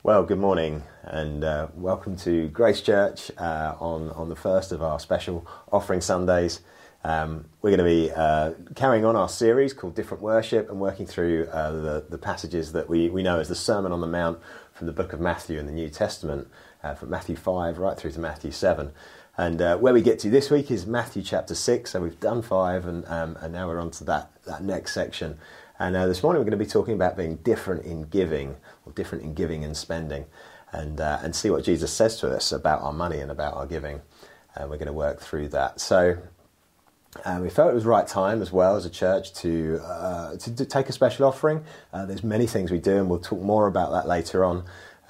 Well, good morning and welcome to Grace Church on the first of our special offering Sundays. We're going to be carrying on our series called Different Worship and working through the passages that we know as the Sermon on the Mount from the book of Matthew in the New Testament, from Matthew 5 right through to Matthew 7. And where we get to this week is Matthew chapter 6, so we've done 5 and now we're on to that next section. And this morning we're going to be talking about being different in giving, or different in giving and spending, and see what Jesus says to us about our money and about our giving. And we're going to work through that. So we felt it was the right time as well as a church to take a special offering. There's many things we do, and we'll talk more about that later on.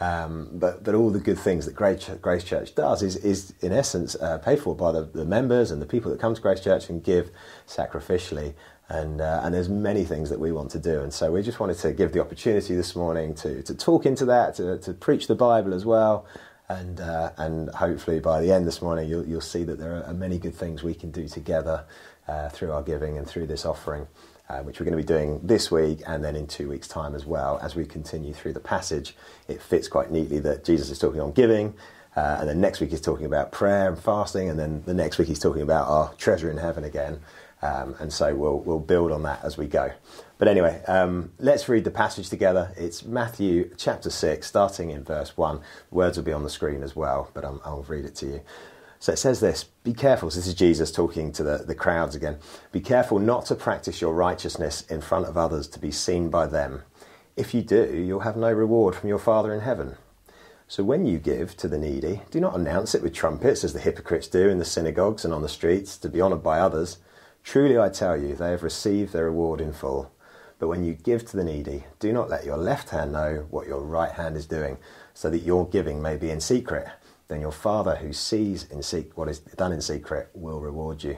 But all the good things that Grace Church does is in essence paid for by the members and the people that come to Grace Church and give sacrificially. And there's many things that we want to do, and so we just wanted to give the opportunity this morning to talk into that, to preach the Bible as well, and hopefully by the end this morning you'll see that there are many good things we can do together through our giving and through this offering, which we're going to be doing this week and then in 2 weeks' time as well. As we continue through the passage, it fits quite neatly that Jesus is talking on giving, and then next week he's talking about prayer and fasting, and then the next week he's talking about our treasure in heaven again. And so we'll build on that as we go. But anyway, let's read the passage together. It's Matthew chapter 6, starting in verse 1. The words will be on the screen as well, but I'll read it to you. So it says this: be careful. So this is Jesus talking to the crowds again. Be careful not to practice your righteousness in front of others to be seen by them. If you do, you'll have no reward from your Father in heaven. So when you give to the needy, do not announce it with trumpets as the hypocrites do in the synagogues and on the streets to be honoured by others. Truly I tell you, they have received their reward in full. But when you give to the needy, do not let your left hand know what your right hand is doing, so that your giving may be in secret. Then your Father who sees what is done in secret will reward you.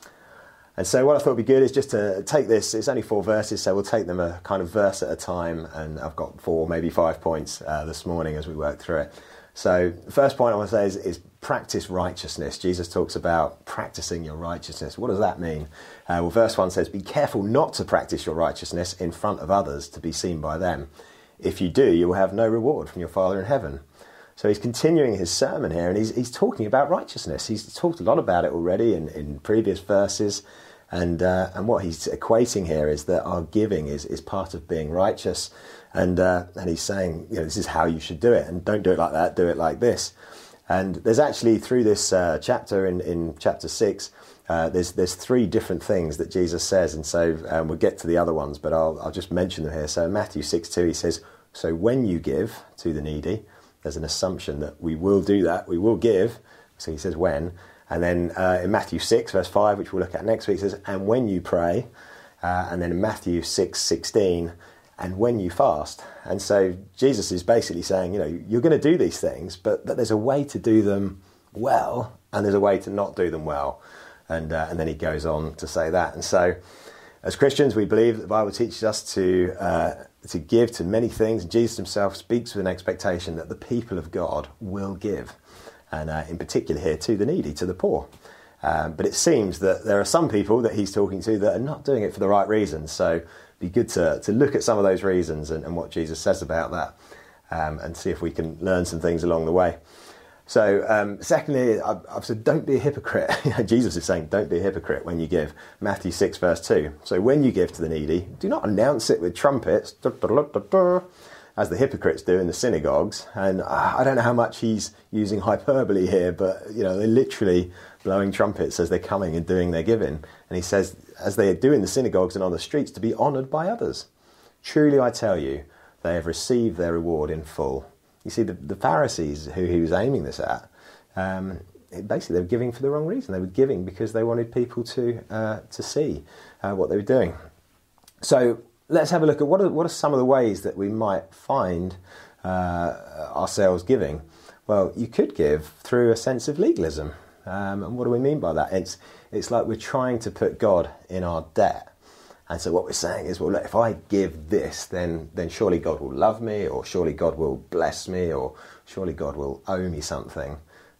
And so what I thought would be good is just to take this. It's only 4 verses, so we'll take them a kind of verse at a time. And I've got 4, maybe 5 points this morning as we work through it. So the first point I want to say is practice righteousness. Jesus talks about practicing your righteousness. What does that mean? Well, verse 1 says, be careful not to practice your righteousness in front of others to be seen by them. If you do, you will have no reward from your Father in heaven. So he's continuing his sermon here, and he's talking about righteousness. He's talked a lot about it already in previous verses. And what he's equating here is that our giving is part of being righteous. And he's saying, this is how you should do it. And don't do it like that, do it like this. And there's actually, through this chapter, in chapter 6, there's 3 different things that Jesus says. And so we'll get to the other ones, but I'll just mention them here. So in Matthew 6:2, he says, so when you give to the needy, there's an assumption that we will do that, we will give. So he says when. And then in Matthew 6, verse 5, which we'll look at next week, it says, and when you pray. And then in Matthew 6:16, and when you fast. And so Jesus is basically saying, you're going to do these things, but there's a way to do them well, and there's a way to not do them well. And then he goes on to say that. And so as Christians, we believe that the Bible teaches us to give to many things. And Jesus himself speaks with an expectation that the people of God will give. And in particular here to the needy, to the poor. But it seems that there are some people that he's talking to that are not doing it for the right reasons. So it'd be good to look at some of those reasons and what Jesus says about that, and see if we can learn some things along the way. So secondly, I've said don't be a hypocrite. Jesus is saying don't be a hypocrite when you give. Matthew 6 verse 2. So when you give to the needy, do not announce it with trumpets, as the hypocrites do in the synagogues. And I don't know how much he's using hyperbole here, but they're literally blowing trumpets as they're coming and doing their giving. And he says, as they do in the synagogues and on the streets, to be honoured by others. Truly I tell you, they have received their reward in full. You see, the Pharisees who he was aiming this at, basically they were giving for the wrong reason. They were giving because they wanted people to see what they were doing. So let's have a look at what are some of the ways that we might find ourselves giving. Well, you could give through a sense of legalism. And what do we mean by that? It's like we're trying to put God in our debt. And so what we're saying is, well, look, if I give this, then surely God will love me, or surely God will bless me, or surely God will owe me something.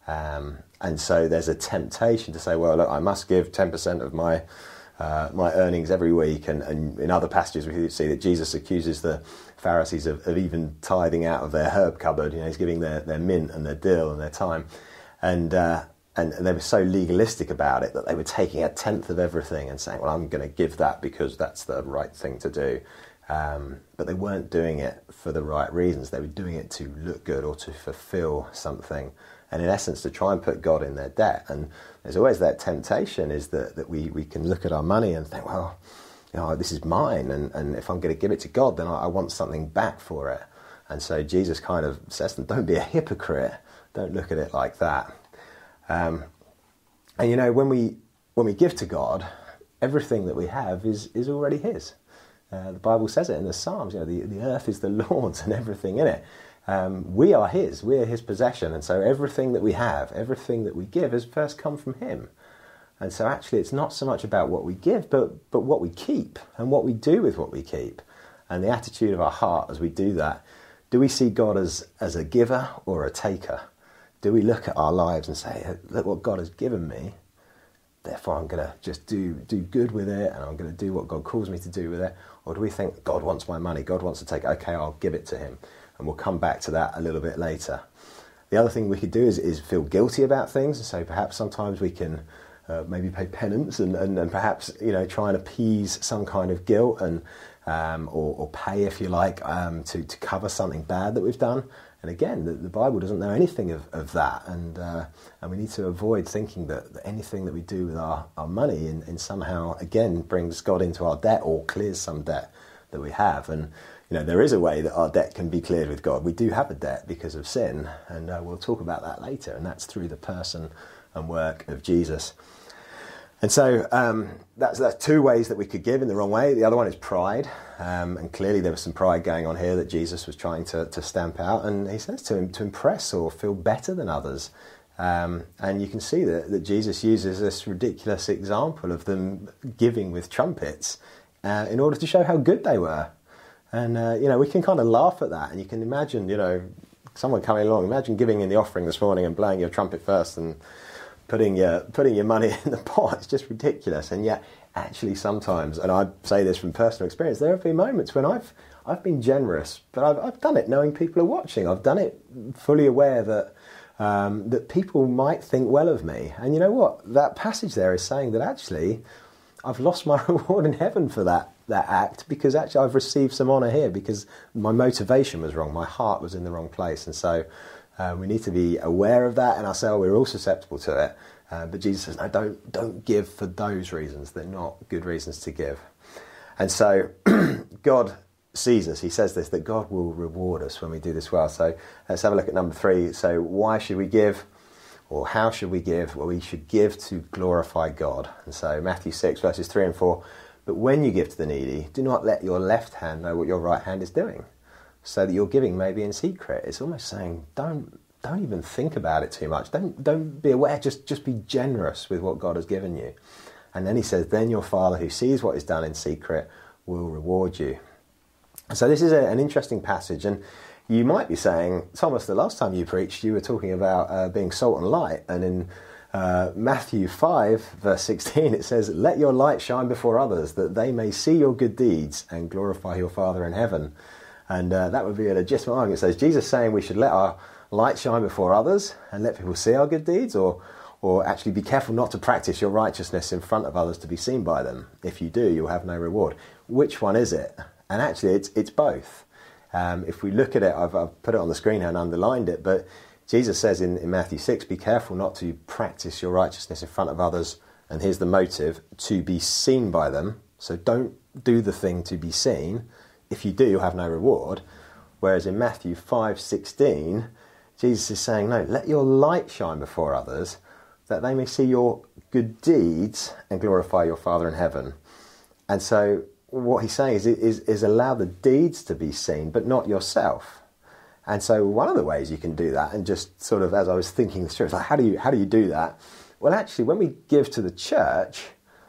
And so there's a temptation to say, well, look, I must give 10% of my earnings every week. And in other passages we see that Jesus accuses the Pharisees of even tithing out of their herb cupboard. You know, he's giving their mint and their dill and their thyme. And they were so legalistic about it that they were taking a tenth of everything and saying, well, I'm going to give that because that's the right thing to do. But they weren't doing it for the right reasons. They were doing it to look good or to fulfill something. And in essence, to try and put God in their debt. And there's always that temptation is that we can look at our money and think, well, you know, this is mine. And if I'm going to give it to God, then I want something back for it. And so Jesus kind of says to them, don't be a hypocrite. Don't look at it like that. And you know, when we give to God, everything that we have is already His. The Bible says it in the Psalms. You know, the earth is the Lord's and everything in it. We are His. We are His possession, and so everything that we have, everything that we give, has first come from Him. And so actually, it's not so much about what we give, but what we keep and what we do with what we keep, and the attitude of our heart as we do that. Do we see God as a giver or a taker? Do we look at our lives and say, look what God has given me, therefore I'm going to just do good with it and I'm going to do what God calls me to do with it? Or do we think God wants my money, God wants to take it, okay, I'll give it to Him. And we'll come back to that a little bit later. The other thing we could do is feel guilty about things. So perhaps sometimes we can maybe pay penance and perhaps, you know, try and appease some kind of guilt and or pay, if you like, to cover something bad that we've done. And again, the Bible doesn't know anything of that, and we need to avoid thinking that anything that we do with our money in somehow, again, brings God into our debt or clears some debt that we have. And, you know, there is a way that our debt can be cleared with God. We do have a debt because of sin, and we'll talk about that later, and that's through the person and work of Jesus. And so that's two ways that we could give in the wrong way. The other one is pride. And clearly there was some pride going on here that Jesus was trying to stamp out. And he says to him to impress or feel better than others. And you can see that Jesus uses this ridiculous example of them giving with trumpets in order to show how good they were. And, you know, we can kind of laugh at that. And you can imagine, you know, someone coming along. Imagine giving in the offering this morning and blowing your trumpet first and putting your money in the pot. It's just ridiculous. And yet, actually, sometimes, and I say this from personal experience, there have been moments when I've been generous, but I've done it knowing people are watching. I've done it fully aware that people might think well of me. And you know what? That passage there is saying that actually I've lost my reward in heaven for that act, because actually I've received some honour here because my motivation was wrong. My heart was in the wrong place. And so we need to be aware of that, and ourselves, we're all susceptible to it. But Jesus says, no, don't give for those reasons. They're not good reasons to give. And so God sees us. He says this, that God will reward us when we do this well. So let's have a look at number 3. So why should we give? Or how should we give? Well, we should give to glorify God. And so Matthew 6, verses 3 and 4, but when you give to the needy, do not let your left hand know what your right hand is doing, so that your giving may be in secret. It's almost saying, don't even think about it too much. Don't be aware. Just be generous with what God has given you. And then he says, then your Father who sees what is done in secret will reward you. So this is an interesting passage. And you might be saying, Thomas, the last time you preached, you were talking about being salt and light. And in Matthew 5, verse 16, it says, let your light shine before others, that they may see your good deeds and glorify your Father in heaven. And that would be a legitimate argument. So is Jesus saying we should let our light shine before others and let people see our good deeds, or actually be careful not to practice your righteousness in front of others to be seen by them? If you do, you'll have no reward. Which one is it? And actually, it's both. If we look at it, I've put it on the screen here and underlined it, but Jesus says in Matthew 6, be careful not to practice your righteousness in front of others, and here's the motive, to be seen by them. So don't do the thing to be seen. If you do, you'll have no reward. Whereas in Matthew 5:16, Jesus is saying, no, let your light shine before others, that they may see your good deeds and glorify your Father in heaven. And so what he's saying is allow the deeds to be seen, but not yourself. And so one of the ways you can do that, and just sort of as I was thinking this through, it's like, how do you do that? Well, actually, when we give to the church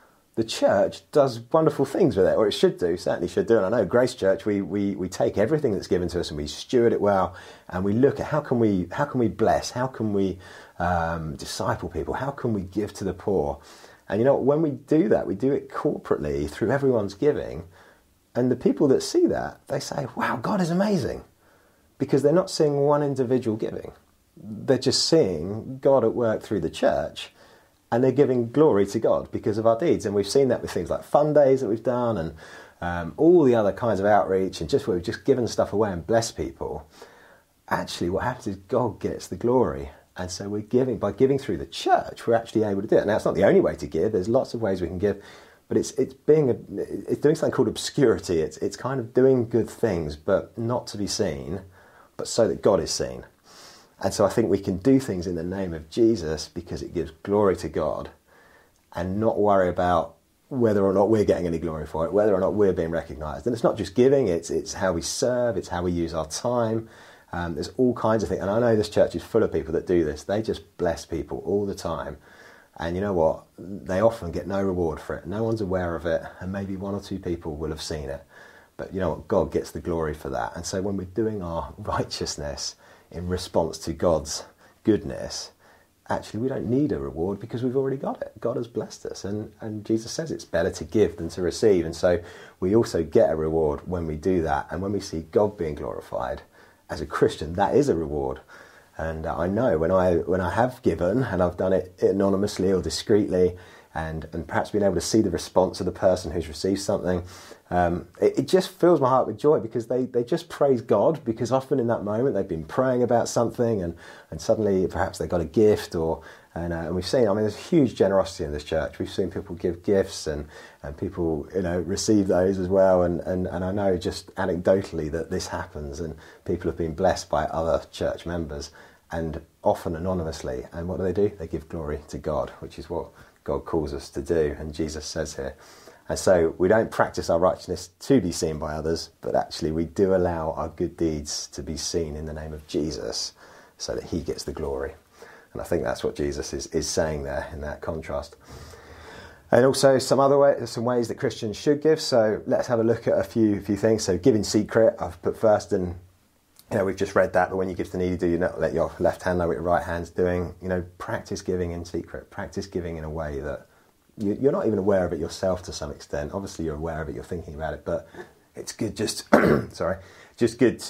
does wonderful things with it, or it should do, certainly should do. And I know Grace Church, we take everything that's given to us and we steward it well, and we look at how can we bless, how can we disciple people, how can we give to the poor. And you know, when we do that, we do it corporately through everyone's giving. And the people that see that, they say, wow, God is amazing. Because they're not seeing one individual giving. They're just seeing God at work through the church, and they're giving glory to God because of our deeds. And we've seen that with things like fun days that we've done, and all the other kinds of outreach, and just where we've just given stuff away and blessed people. Actually, what happens is God gets the glory. And so we're giving, by giving through the church, we're actually able to do it. Now, it's not the only way to give. There's lots of ways we can give. But it's doing something called obscurity. It's kind of doing good things, but not to be seen, but so that God is seen. And so I think we can do things in the name of Jesus because it gives glory to God, and not worry about whether or not we're getting any glory for it, whether or not we're being recognised. And it's not just giving, it's how we serve, it's how we use our time. There's all kinds of things. And I know this church is full of people that do this. They just bless people all the time. And you know what? They often get no reward for it. No one's aware of it, and maybe one or two people will have seen it. But you know what? God gets the glory for that. And so when we're doing our righteousness in response to God's goodness, actually we don't need a reward because we've already got it. God has blessed us. And Jesus says it's better to give than to receive. And so we also get a reward when we do that. And when we see God being glorified, as a Christian, that is a reward. And I know when I have given, and I've done it anonymously or discreetly, and perhaps being able to see the response of the person who's received something, it just fills my heart with joy, because they just praise God, because often in that moment they've been praying about something, and suddenly perhaps they got a gift, and we've seen, there's huge generosity in this church. We've seen people give gifts, and people receive those as well, and I know just anecdotally that this happens, and people have been blessed by other church members, and often anonymously. And what do? They give glory to God, which is what God calls us to do, and Jesus says here. And so we don't practice our righteousness to be seen by others, but actually we do allow our good deeds to be seen in the name of Jesus, so that he gets the glory. And I think that's what Jesus is saying there in that contrast. And also some ways that Christians should give. So let's have a look at a few things. So give in secret, I've put first, and we've just read that, but when you give to the needy, do you not let your left hand know what your right hand's doing? Practice giving in secret. Practice giving in a way that you're not even aware of it yourself to some extent. Obviously you're aware of it, you're thinking about it, but it's good just good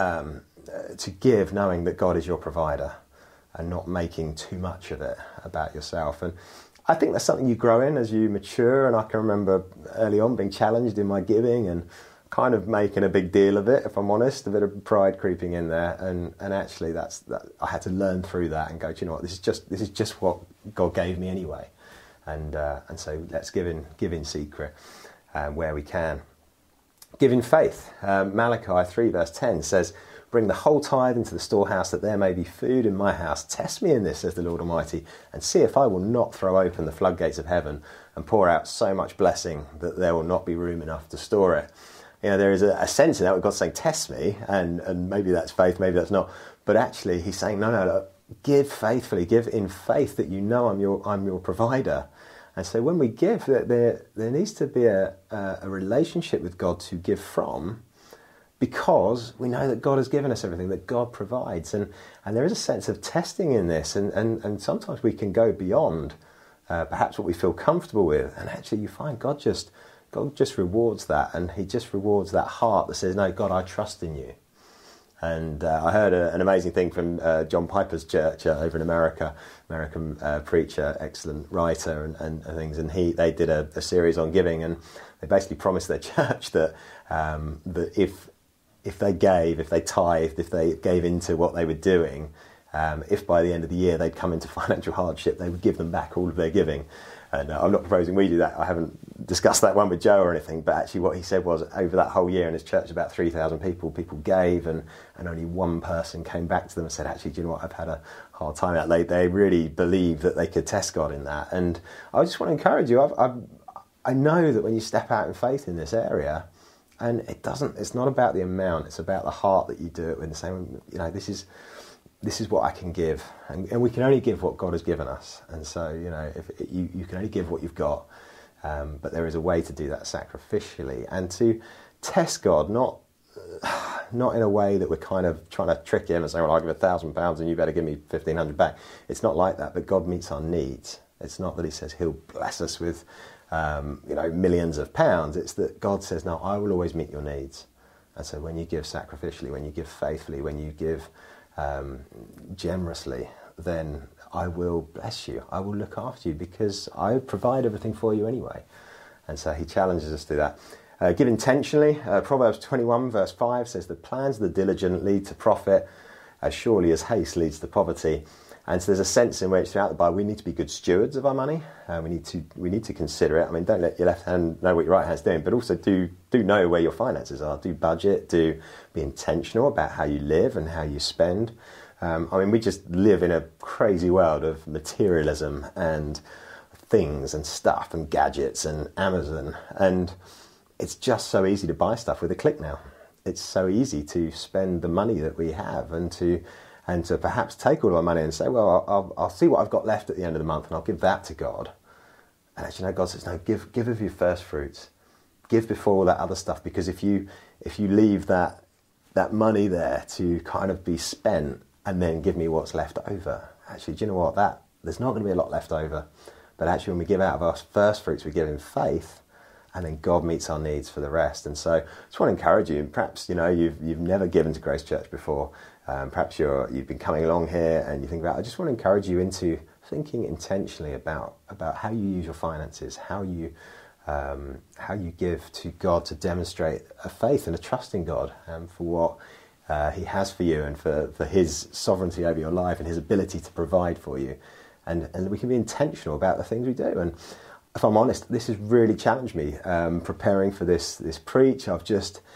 to give knowing that God is your provider, and not making too much of it about yourself. And I think that's something you grow in as you mature. And I can remember early on being challenged in my giving and kind of making a big deal of it, if I'm honest, a bit of pride creeping in there. And actually that I had to learn through that and go, do you know what, this is just what God gave me anyway. And so let's give in secret where we can. Give in faith. Malachi 3 verse 10 says, "Bring the whole tithe into the storehouse, that there may be food in my house. Test me in this, says the Lord Almighty, and see if I will not throw open the floodgates of heaven and pour out so much blessing that there will not be room enough to store it." There is a sense in that where God's saying, test me, and maybe that's faith, maybe that's not. But actually he's saying, no, give faithfully, give in faith that I'm your provider. And so when we give, there needs to be a relationship with God to give from, because we know that God has given us everything, that God provides. And there is a sense of testing in this, and sometimes we can go beyond perhaps what we feel comfortable with. And actually you find God just rewards that, and he just rewards that heart that says, no, God, I trust in you. And I heard an amazing thing from John Piper's church over in America, American preacher, excellent writer and things. And they did a series on giving, and they basically promised their church that if they gave, if they tithed, if they gave into what they were doing, if by the end of the year they'd come into financial hardship, they would give them back all of their giving. And I'm not proposing we do that. I haven't discussed that one with Joe or anything, but actually what he said was, over that whole year in his church, about 3,000 people gave, and only one person came back to them and said, actually, do you know what, I've had a hard time out. They really believed that they could test God in that. And I just want to encourage you, I know that when you step out in faith in this area, and it's not about the amount, it's about the heart that you do it with, the same, this is what I can give, and we can only give what God has given us. And so, if you can only give what you've got, but there is a way to do that sacrificially, and to test God, not in a way that we're kind of trying to trick him and saying, well, I'll give £1,000 and you better give me 1,500 back. It's not like that, but God meets our needs. It's not that he says he'll bless us with millions of pounds. It's that God says, no, I will always meet your needs. And so when you give sacrificially, when you give faithfully, when you give generously, then I will bless you. I will look after you because I provide everything for you anyway. And so he challenges us to do that. Give intentionally. Proverbs 21 verse 5 says, the plans of the diligent lead to profit as surely as haste leads to poverty. And so there's a sense in which throughout the Bible we need to be good stewards of our money. We need to consider it. I mean, don't let your left hand know what your right hand's doing, but also do know where your finances are. Do budget. Do be intentional about how you live and how you spend. We just live in a crazy world of materialism and things and stuff and gadgets and Amazon, and it's just so easy to buy stuff with a click now. It's so easy to spend the money that we have and to perhaps take all of our money and say, well, I'll see what I've got left at the end of the month and I'll give that to God. And actually, no, God says, no, give of your first fruits. Give before all that other stuff, because if you leave that money there to kind of be spent and then give me what's left over, actually, do you know what? There's not going to be a lot left over. But actually, when we give out of our first fruits, we give in faith, and then God meets our needs for the rest. And so I just want to encourage you, perhaps you've never given to Grace Church before. Perhaps you've been coming along here and you think about, I just want to encourage you into thinking intentionally about how you use your finances, how you give to God to demonstrate a faith and a trust in God for what He has for you and for His sovereignty over your life and His ability to provide for you. And we can be intentional about the things we do. And if I'm honest, this has really challenged me. Preparing for this preach, I've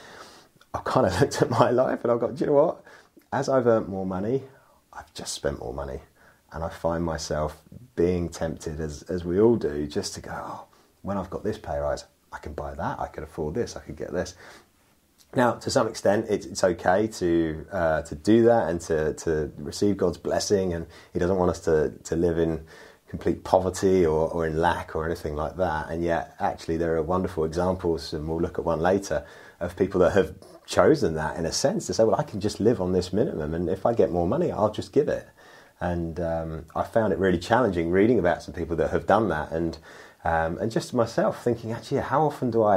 kind of looked at my life and I've got, do you know what? As I've earned more money, I've just spent more money. And I find myself being tempted, as we all do, just to go, oh, when I've got this pay rise, I can buy that, I can afford this, I could get this. Now, to some extent, it's okay to do that and to receive God's blessing, and He doesn't want us to live in complete poverty or in lack or anything like that. And yet, actually, there are wonderful examples, and we'll look at one later, of people that have chosen that in a sense to say, well, I can just live on this minimum, and if I get more money, I'll just give it. And I found it really challenging reading about some people that have done that, and just myself thinking, actually, how often do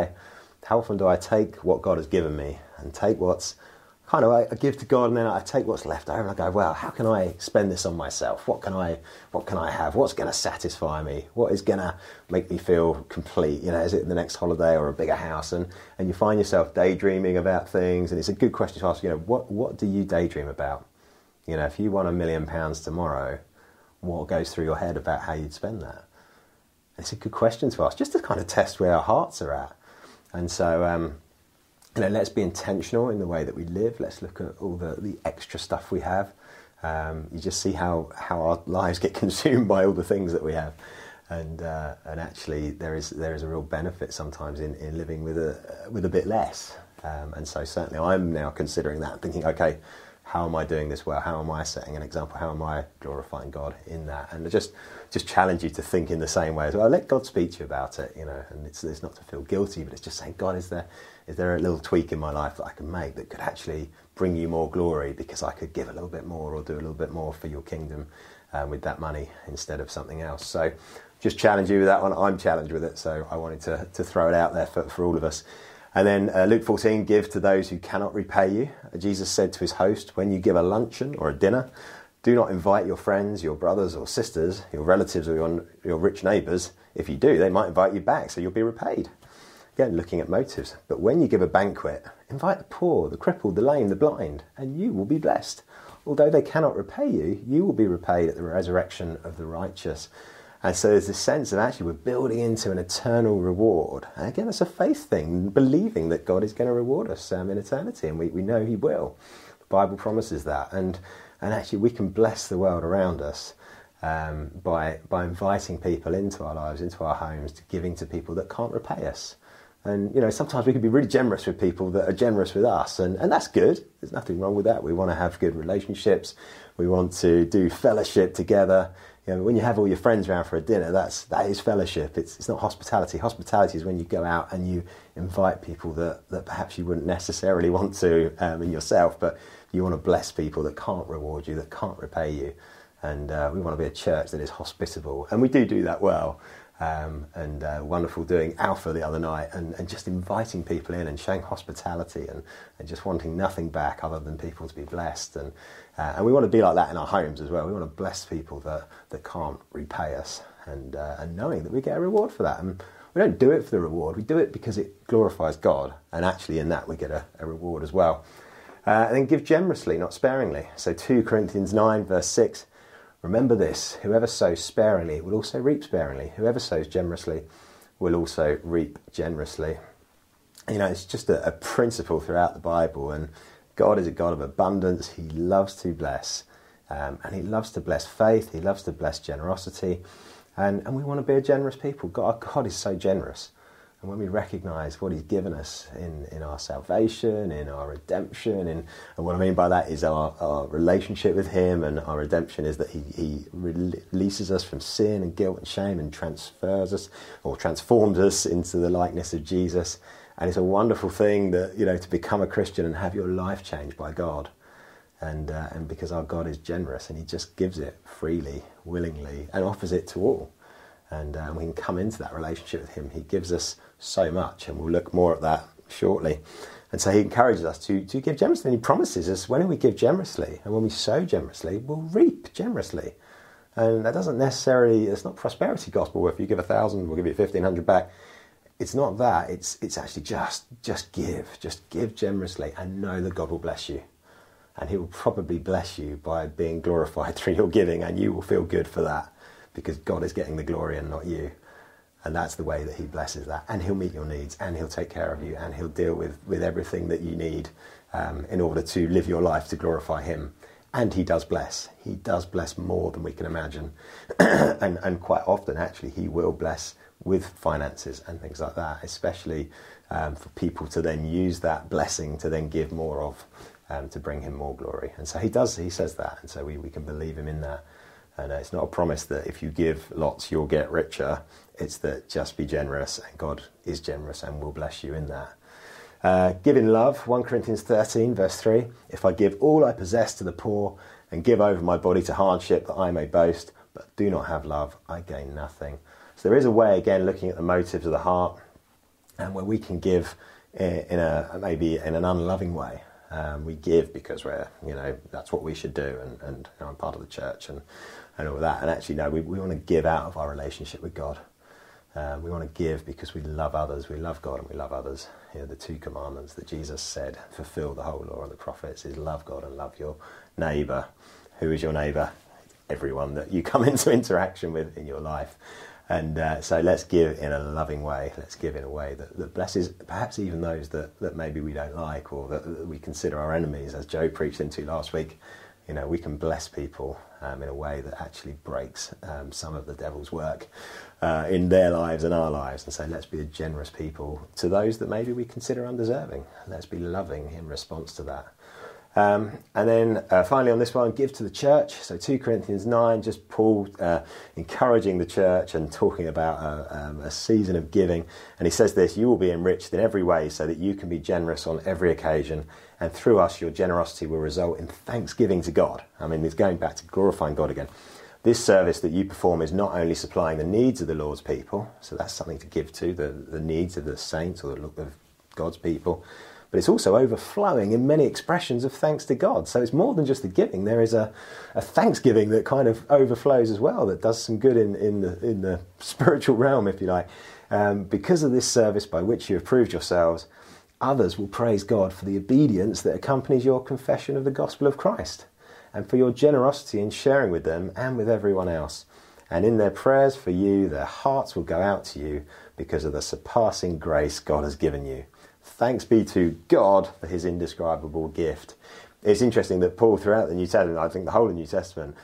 I take what God has given me and take what's kind of I give to God, and then I take what's left over and I go, well, how can I spend this on myself? What can I have? What's going to satisfy me? What is going to make me feel complete? Is it the next holiday or a bigger house? And you find yourself daydreaming about things, and it's a good question to ask. What do you daydream about? If you won £1 million tomorrow, what goes through your head about how you'd spend that? It's a good question to ask, just to kind of test where our hearts are at. And so, let's be intentional in the way that we live. Let's look at all the extra stuff we have. You just see how our lives get consumed by all the things that we have. And actually, there is a real benefit sometimes in living with a bit less. And so certainly I'm now considering that, thinking, okay, how am I doing this well? How am I setting an example? How am I glorifying God in that? And I just challenge you to think in the same way as well. Let God speak to you about it, and it's not to feel guilty, but it's just saying, God, is there a little tweak in my life that I can make that could actually bring you more glory because I could give a little bit more or do a little bit more for your kingdom with that money instead of something else? So just challenge you with that one. I'm challenged with it, so I wanted to throw it out there for all of us. And then Luke 14, give to those who cannot repay you. Jesus said to his host, when you give a luncheon or a dinner, do not invite your friends, your brothers or sisters, your relatives or your rich neighbours. If you do, they might invite you back, so you'll be repaid. Again, looking at motives. But when you give a banquet, invite the poor, the crippled, the lame, the blind, and you will be blessed. Although they cannot repay you, you will be repaid at the resurrection of the righteous. And so there's this sense of actually we're building into an eternal reward. And again, it's a faith thing, believing that God is going to reward us in eternity, and we know He will. The Bible promises that. And actually we can bless the world around us by inviting people into our lives, into our homes, to giving to people that can't repay us. And, sometimes we can be really generous with people that are generous with us, and that's good. There's nothing wrong with that. We want to have good relationships. We want to do fellowship together. When you have all your friends around for a dinner, that is fellowship. It's not hospitality. Hospitality is when you go out and you invite people that perhaps you wouldn't necessarily want to in yourself, but you want to bless people that can't reward you, that can't repay you. And we want to be a church that is hospitable. And we do that well. and wonderful doing Alpha the other night, and just inviting people in and showing hospitality and just wanting nothing back other than people to be blessed. And we want to be like that in our homes as well. We want to bless people that can't repay us, and knowing that we get a reward for that. And we don't do it for the reward, we do it because it glorifies God, and actually in that we get a reward as well. And then give generously, not sparingly. So 2 Corinthians 9 verse 6, remember this, whoever sows sparingly will also reap sparingly. Whoever sows generously will also reap generously. You know, it's just a principle throughout the Bible, and God is a God of abundance. He loves to bless, and he loves to bless faith. He loves to bless generosity, and we want to be a generous people. God is so generous. And when we recognise what he's given us in our salvation, in our redemption, and what I mean by that is our relationship with him, and our redemption is that he releases us from sin and guilt and shame and transfers us or transforms us into the likeness of Jesus. And it's a wonderful thing that, you know, to become a Christian and have your life changed by God. And because our God is generous and he just gives it freely, willingly, and offers it to all. And we can come into that relationship with him. He gives us so much, and we'll look more at that shortly. And so he encourages us to give generously. And he promises us when we give generously and when we sow generously, we'll reap generously. And that doesn't necessarily, it's not prosperity gospel where if you give 1,000, we'll give you 1,500 back. It's not that. It's actually just give generously and know that God will bless you. And he will probably bless you by being glorified through your giving, and you will feel good for that because God is getting the glory and not you. And that's the way that he blesses that. And he'll meet your needs, and he'll take care of you, and he'll deal with everything that you need in order to live your life to glorify him. And he does bless. He does bless more than we can imagine. and quite often, actually, he will bless with finances and things like that, especially for people to then use that blessing to then give more of, to bring him more glory. And so he says that, and so we can believe him in that. And it's not a promise that if you give lots, you'll get richer. It's that just be generous, and God is generous and will bless you in that. Give in love, 1 Corinthians 13, verse 3. If I give all I possess to the poor and give over my body to hardship that I may boast, but do not have love, I gain nothing. So there is a way, again, looking at the motives of the heart, and where we can give maybe in an unloving way. We give because that's what we should do, and I'm part of the church and all that. And actually, no, we want to give out of our relationship with God. We want to give because we love others. We love God and we love others. You know, the 2 commandments that Jesus said fulfill the whole law and the prophets is love God and love your neighbour. Who is your neighbour? Everyone that you come into interaction with in your life. And so let's give in a loving way. Let's give in a way that blesses perhaps even those that maybe we don't like, or that we consider our enemies, as Joe preached into last week. You know, we can bless people in a way that actually breaks some of the devil's work in their lives and our lives. And so let's be a generous people to those that maybe we consider undeserving. Let's be loving in response to that. And then finally on this one, give to the church. So 2 Corinthians 9, just Paul encouraging the church and talking about a season of giving. And he says this: you will be enriched in every way so that you can be generous on every occasion. And through us, your generosity will result in thanksgiving to God. I mean, it's going back to glorifying God again. This service that you perform is not only supplying the needs of the Lord's people, so that's something to give to, the needs of the saints or of God's people, but it's also overflowing in many expressions of thanks to God. So it's more than just the giving. There is a thanksgiving that kind of overflows as well, that does some good in the spiritual realm, if you like. Because of this service by which you have proved yourselves, others will praise God for the obedience that accompanies your confession of the gospel of Christ, and for your generosity in sharing with them and with everyone else. And in their prayers for you, their hearts will go out to you because of the surpassing grace God has given you. Thanks be to God for his indescribable gift. It's interesting that Paul, throughout the New Testament, I think the whole of the New Testament,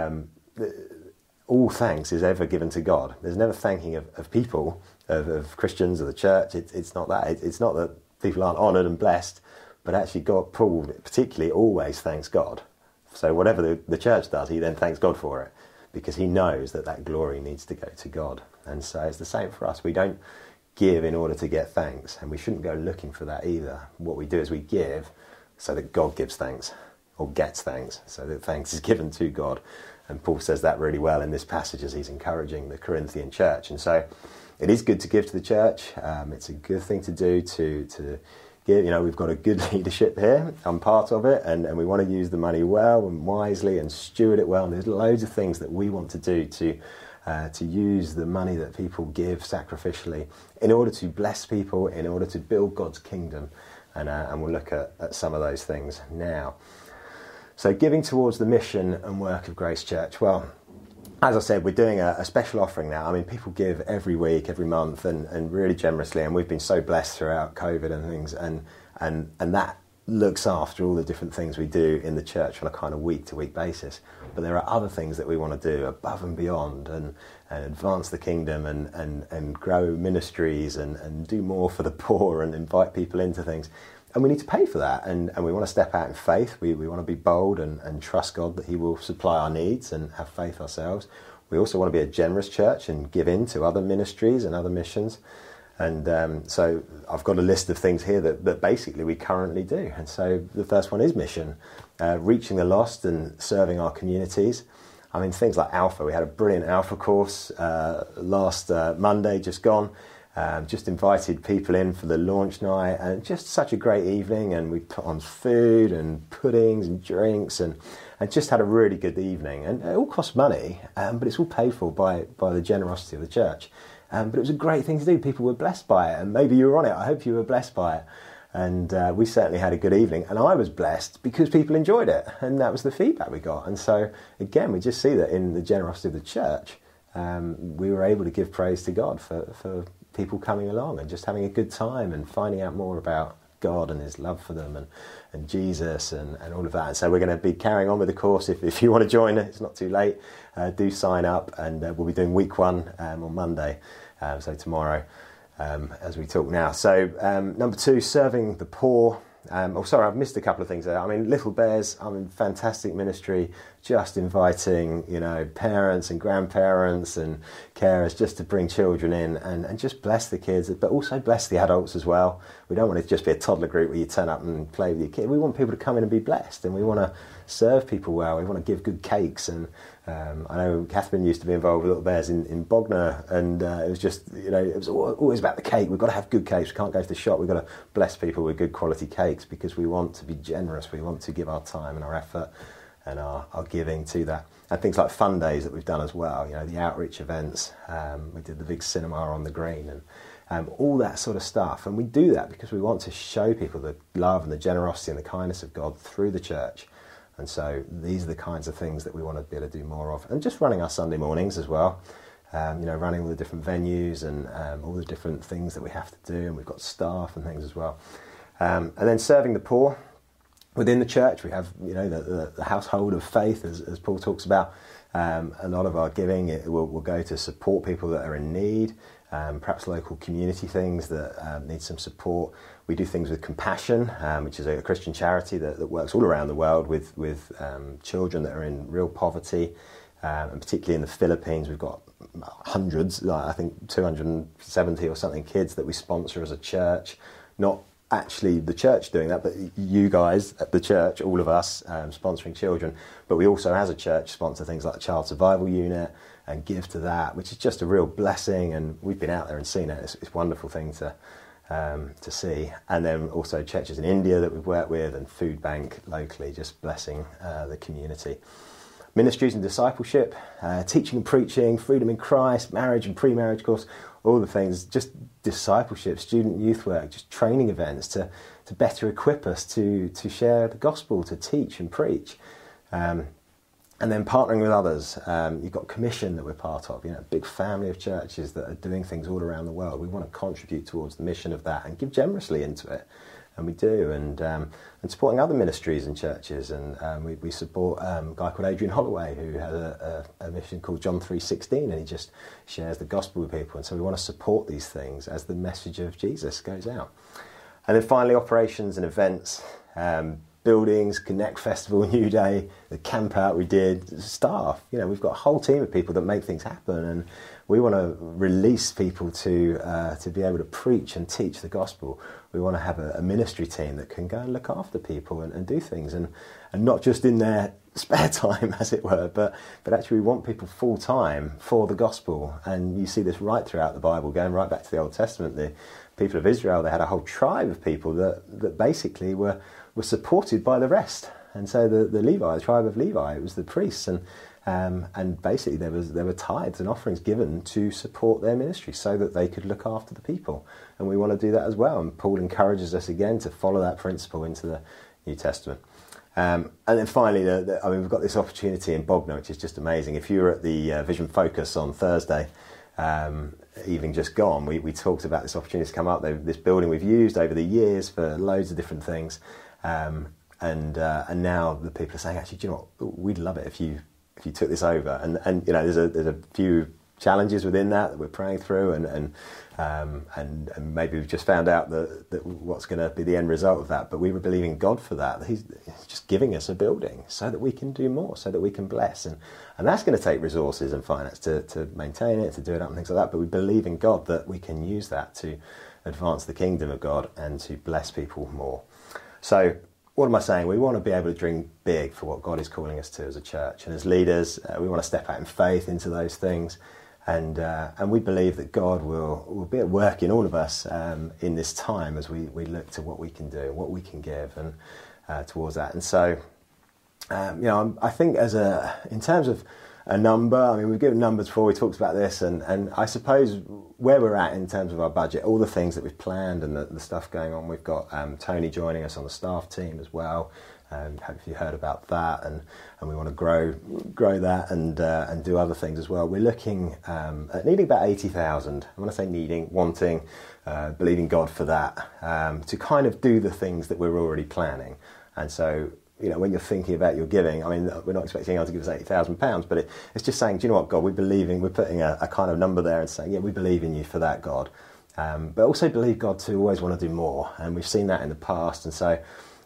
all thanks is ever given to God. There's never thanking of people, of Christians, of the church. It's not that. It's not that people aren't honoured and blessed, but actually Paul particularly always thanks God. So whatever the church does, he then thanks God for it, because he knows that glory needs to go to God. And so it's the same for us. We don't give in order to get thanks, and we shouldn't go looking for that either. What we do is we give so that God gives thanks, or gets thanks, so that thanks is given to God. And Paul says that really well in this passage as he's encouraging the Corinthian church. And so it is good to give to the church. It's a good thing to do to give. We've got a good leadership here. I'm part of it, and we want to use the money well and wisely and steward it well. And there's loads of things that we want to do to use the money that people give sacrificially in order to bless people, in order to build God's kingdom. And we'll look at some of those things now. So giving towards the mission and work of Grace Church. Well, as I said, we're doing a special offering now. I mean, people give every week, every month, and really generously. And we've been so blessed throughout COVID and things. And that looks after all the different things we do in the church on a kind of week-to-week basis. But there are other things that we want to do above and beyond and advance the kingdom and grow ministries and do more for the poor and invite people into things. And we need to pay for that, and we want to step out in faith. We want to be bold and trust God that he will supply our needs and have faith ourselves. We also want to be a generous church and give in to other ministries and other missions. And so I've got a list of things here that basically we currently do. And so the first one is mission, reaching the lost and serving our communities. I mean, things like Alpha. We had a brilliant Alpha course last Monday, just gone. Just invited people in for the launch night, and just such a great evening. And we put on food and puddings and drinks, and just had a really good evening. And it all costs money, but it's all paid for by the generosity of the church. But it was a great thing to do. People were blessed by it, and maybe you were on it. I hope you were blessed by it. And we certainly had a good evening, and I was blessed because people enjoyed it, and that was the feedback we got. And so again, we just see that in the generosity of the church, we were able to give praise to God for people coming along and just having a good time and finding out more about God and his love for them and Jesus and all of that. And so we're going to be carrying on with the course. If you want to join, it's not too late. Do sign up, and we'll be doing week 1 on Monday, so tomorrow, as we talk now. So number 2, serving the poor. I've missed a couple of things there. I mean, Little Bears, fantastic ministry, just inviting, parents and grandparents and carers just to bring children in and just bless the kids, but also bless the adults as well. We don't want it to just be a toddler group where you turn up and play with your kid. We want people to come in and be blessed, and we want to serve people well. We want to give good cakes, and I know Catherine used to be involved with Little Bears in Bognor, and it was just, it was always about the cake. We've got to have good cakes. We can't go to the shop. We've got to bless people with good quality cakes because we want to be generous. We want to give our time and our effort and our giving to that. And things like fun days that we've done as well, the outreach events. We did the big cinema on the green and all that sort of stuff. And we do that because we want to show people the love and the generosity and the kindness of God through the church. And so these are the kinds of things that we want to be able to do more of. And just running our Sunday mornings as well, running all the different venues and all the different things that we have to do. And we've got staff and things as well. And then serving the poor. Within the church, we have, the household of faith, as Paul talks about. A lot of our giving will go to support people that are in need, perhaps local community things that need some support. We do things with Compassion, which is a Christian charity that works all around the world with children that are in real poverty, and particularly in the Philippines. We've got hundreds, I think 270 or something kids that we sponsor as a church. Not actually the church doing that, but you guys at the church, all of us, sponsoring children. But we also, as a church, sponsor things like the Child Survival Unit and give to that, which is just a real blessing. And we've been out there and seen it. It's a wonderful thing to see. And then also churches in India that we've worked with, and Food Bank locally, just blessing the community. Ministries and discipleship, teaching and preaching, freedom in Christ, marriage and pre-marriage course, all the things, just discipleship, student youth work, just training events to better equip us to share the gospel, to teach and preach. And then partnering with others. You've got Commission that we're part of, a big family of churches that are doing things all around the world. We want to contribute towards the mission of that and give generously into it. And we do, and supporting other ministries and churches, and we support a guy called Adrian Holloway, who has a mission called John 3:16, and he just shares the gospel with people. And so we want to support these things as the message of Jesus goes out. And then finally, operations and events. buildings, Connect Festival, New Day, the camp out we did, staff. We've got a whole team of people that make things happen, and we want to release people to be able to preach and teach the gospel. We want to have a ministry team that can go and look after people and do things, and not just in their spare time, as it were, but actually we want people full time for the gospel. And you see this right throughout the Bible, going right back to the Old Testament. The people of Israel, they had a whole tribe of people that basically were supported by the rest. And so the tribe of Levi, it was the priests, and basically there were tithes and offerings given to support their ministry so that they could look after the people. And we want to do that as well. And Paul encourages us again to follow that principle into the New Testament. And then finally, we've got this opportunity in Bognor, which is just amazing. If you were at the Vision Focus on Thursday, evening just gone, we talked about this opportunity to come up. This building we've used over the years for loads of different things, and now the people are saying, actually, do you know what? We'd love it if you took this over. And there's a few challenges within that we're praying through, and maybe we've just found out that what's going to be the end result of that. But we were believing God for that. He's just giving us a building so that we can do more, so that we can bless, and that's going to take resources and finance to maintain it, to do it up and things like that. But we believe in God that we can use that to advance the kingdom of God and to bless people more. So what am I saying? We want to be able to dream big for what God is calling us to as a church, and as leaders, we want to step out in faith into those things. And we believe that God will be at work in all of us in this time as we look to what we can do, what we can give, and towards that. And so, I think in terms of a number, we've given numbers before, we talked about this, and I suppose where we're at in terms of our budget, all the things that we've planned and the stuff going on. We've got Tony joining us on the staff team as well. Have you heard about that? And we want to grow that and do other things as well. We're looking at needing about 80,000. I want to say wanting, believing God for that, to kind of do the things that we're already planning. And so, when you're thinking about your giving, we're not expecting anyone to give us £80,000, but it's just saying, do you know what, God, we're putting a kind of number there and saying, yeah, we believe in you for that, God. But also believe God to always want to do more. And we've seen that in the past. And so,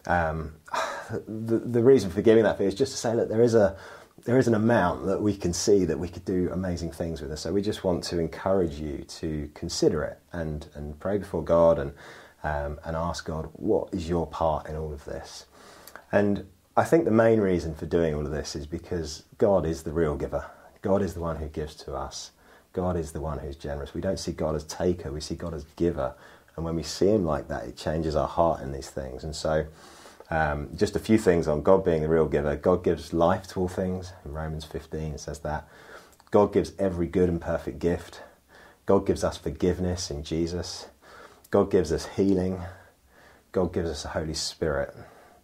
the reason for giving that fee is just to say, look, there is an amount that we can see that we could do amazing things with. And so we just want to encourage you to consider it and pray before God and ask God, what is your part in all of this? And I think the main reason for doing all of this is because God is the real giver. God is the one who gives to us. God is the one who's generous. We don't see God as taker, we see God as giver. And when we see him like that, it changes our heart in these things. And so just a few things on God being the real giver. God gives life to all things. In Romans 15 it says that. God gives every good and perfect gift. God gives us forgiveness in Jesus. God gives us healing. God gives us the Holy Spirit.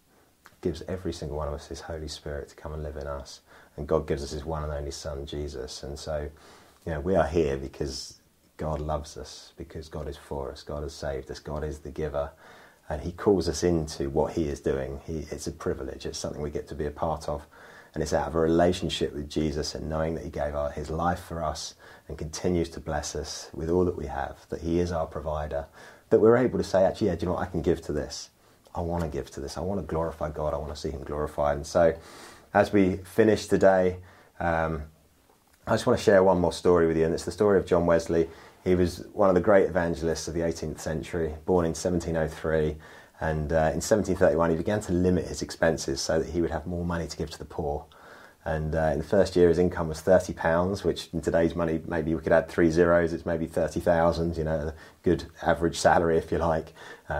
Gives every single one of us his Holy Spirit to come and live in us. And God gives us his one and only Son, Jesus. And so, we are here because God loves us, because God is for us, God has saved us, God is the giver, and he calls us into what he is doing. It's a privilege, it's something we get to be a part of, and it's out of a relationship with Jesus and knowing that he gave his life for us and continues to bless us with all that we have, that he is our provider, that we're able to say, actually, yeah, do you know what, I can give to this. I want to give to this. I want to glorify God. I want to see him glorified. And so as we finish today, I just want to share one more story with you, and it's the story of John Wesley. He was one of the great evangelists of the 18th century, born in 1703, and in 1731 he began to limit his expenses so that he would have more money to give to the poor. And in the first year his income was £30, which in today's money maybe we could add 3 zeros, it's maybe 30,000, a good average salary if you like.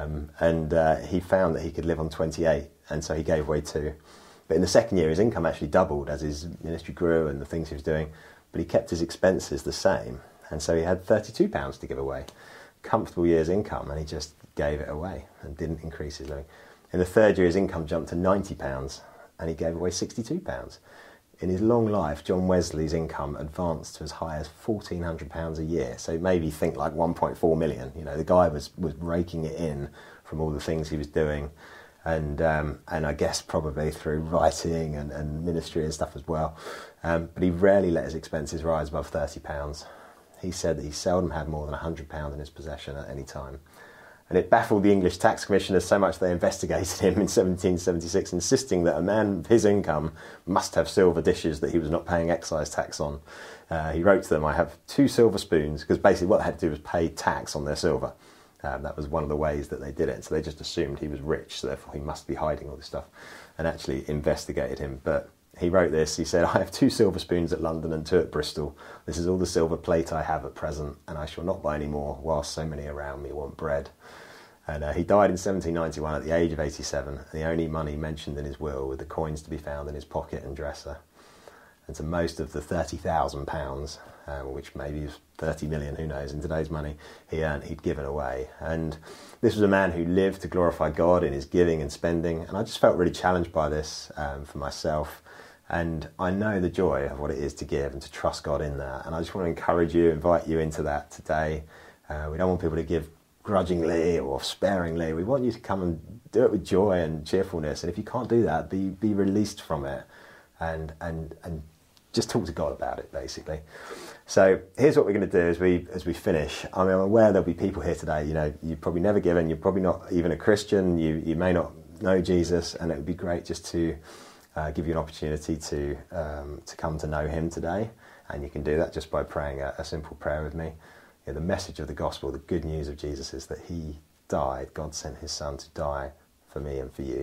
And he found that he could live on 28, and so he gave away 2. But in the second year his income actually doubled as his ministry grew and the things he was doing, but he kept his expenses the same. And so he had £32 to give away, comfortable year's income, and he just gave it away and didn't increase his living. In the third year his income jumped to £90 and he gave away £62. In his long life, John Wesley's income advanced to as high as £1,400 a year. So maybe think like 1.4 million. The guy was raking it in from all the things he was doing. And I guess probably through writing and ministry and stuff as well. But he rarely let his expenses rise above £30. He said that he seldom had more than £100 in his possession at any time. And it baffled the English tax commissioners so much they investigated him in 1776, insisting that a man of his income must have silver dishes that he was not paying excise tax on. He wrote to them, I have 2 silver spoons, because basically what they had to do was pay tax on their silver. That was one of the ways that they did it. So they just assumed he was rich, so therefore he must be hiding all this stuff, and actually investigated him. But he wrote this, he said, I have 2 silver spoons at London and 2 at Bristol. This is all the silver plate I have at present, and I shall not buy any more, whilst so many around me want bread. And he died in 1791 at the age of 87, and the only money mentioned in his will were the coins to be found in his pocket and dresser. And so most of the £30,000, which maybe is 30 million, who knows, in today's money, he'd given away. And this was a man who lived to glorify God in his giving and spending, and I just felt really challenged by this for myself. And I know the joy of what it is to give and to trust God in that. And I just want to encourage you, invite you into that today. We don't want people to give grudgingly or sparingly. We want you to come and do it with joy and cheerfulness. And if you can't do that, be released from it and just talk to God about it, basically. So here's what we're going to do as we finish. I mean, I'm aware there'll be people here today, you've probably never given, you're probably not even a Christian, you may not know Jesus, and it would be great just to give you an opportunity to come to know him today. And you can do that just by praying a simple prayer with me. The message of the gospel, the good news of Jesus, is that he died, God sent his son to die for me and for you,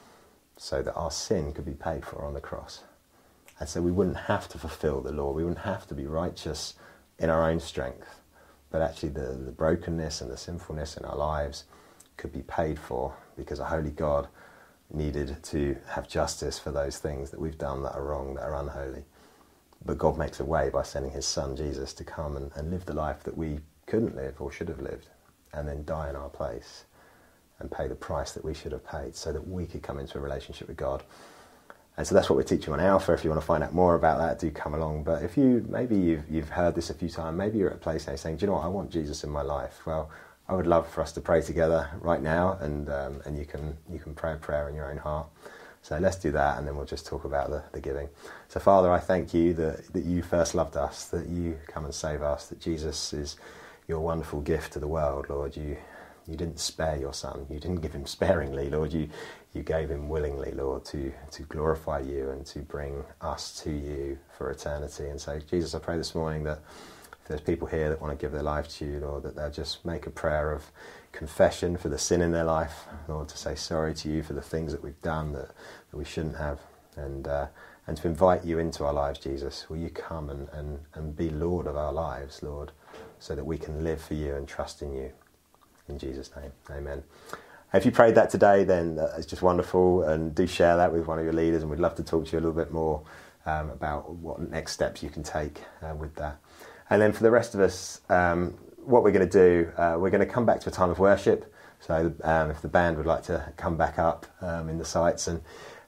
so that our sin could be paid for on the cross. And so we wouldn't have to fulfill the law, we wouldn't have to be righteous in our own strength, but actually the brokenness and the sinfulness in our lives could be paid for, because a holy God needed to have justice for those things that we've done that are wrong, that are unholy. But God makes a way by sending his son Jesus to come and live the life that we couldn't live or should have lived, and then die in our place and pay the price that we should have paid, so that we could come into a relationship with God. And so that's what we're teaching on Alpha. If you want to find out more about that, do come along. But if maybe you've heard this a few times, maybe you're at a place now saying, do you know what, I want Jesus in my life. Well, I would love for us to pray together right now, and you can pray a prayer in your own heart. So let's do that, and then we'll just talk about the giving. So Father, I thank you that you first loved us, that you come and save us, that Jesus is your wonderful gift to the world, Lord. You didn't spare your son. You didn't give him sparingly, Lord. You gave him willingly, Lord, to glorify you and to bring us to you for eternity. And so, Jesus, I pray this morning that if there's people here that want to give their life to you, Lord, that they'll just make a prayer of confession for the sin in their life, Lord, to say sorry to you for the things that we've done that we shouldn't have, and to invite you into our lives, Jesus. Will you come and be Lord of our lives, Lord, so that we can live for you and trust in you. In Jesus' name, amen. If you prayed that today, then it's just wonderful, and do share that with one of your leaders, and we'd love to talk to you a little bit more about what next steps you can take with that. And then for the rest of us, what we're going to do, we're going to come back to a time of worship. So if the band would like to come back up in the sites, and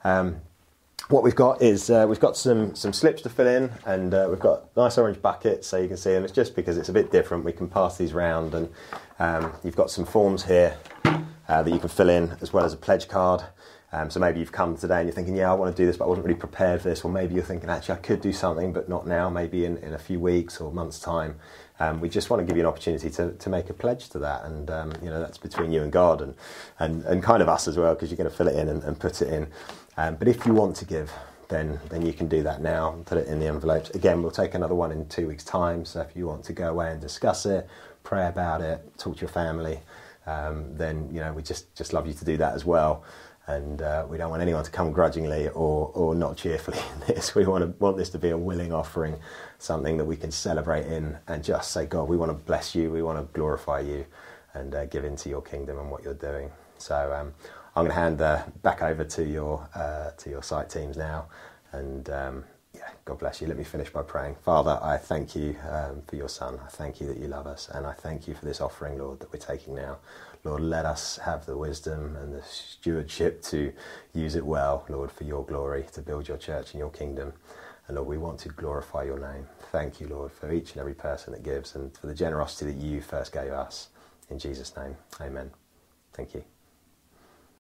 what we've got is we've got some slips to fill in, and we've got nice orange buckets so you can see them. It's just because it's a bit different, we can pass these round, and you've got some forms here that you can fill in, as well as a pledge card. So maybe you've come today and you're thinking, yeah, I want to do this, but I wasn't really prepared for this. Or maybe you're thinking, actually, I could do something, but not now, maybe in a few weeks or months' time. We just want to give you an opportunity to make a pledge to that. And, that's between you and God and kind of us as well, because you're going to fill it in and put it in. But if you want to give, then you can do that now and put it in the envelopes. Again, we'll take another one in 2 weeks' time. So if you want to go away and discuss it, pray about it, talk to your family, then, we just love you to do that as well. And we don't want anyone to come grudgingly or not cheerfully in this. We want this to be a willing offering, something that we can celebrate in and just say, God, we want to bless you, we want to glorify you, and give into your kingdom and what you're doing. So I'm going to hand back over to your site teams now, and God bless you. Let me finish by praying. Father, I thank you for your son. I thank you that you love us, and I thank you for this offering, Lord, that we're taking now. Lord, let us have the wisdom and the stewardship to use it well, Lord, for your glory, to build your church and your kingdom. And Lord, we want to glorify your name. Thank you, Lord, for each and every person that gives, and for the generosity that you first gave us. In Jesus' name, amen. Thank you.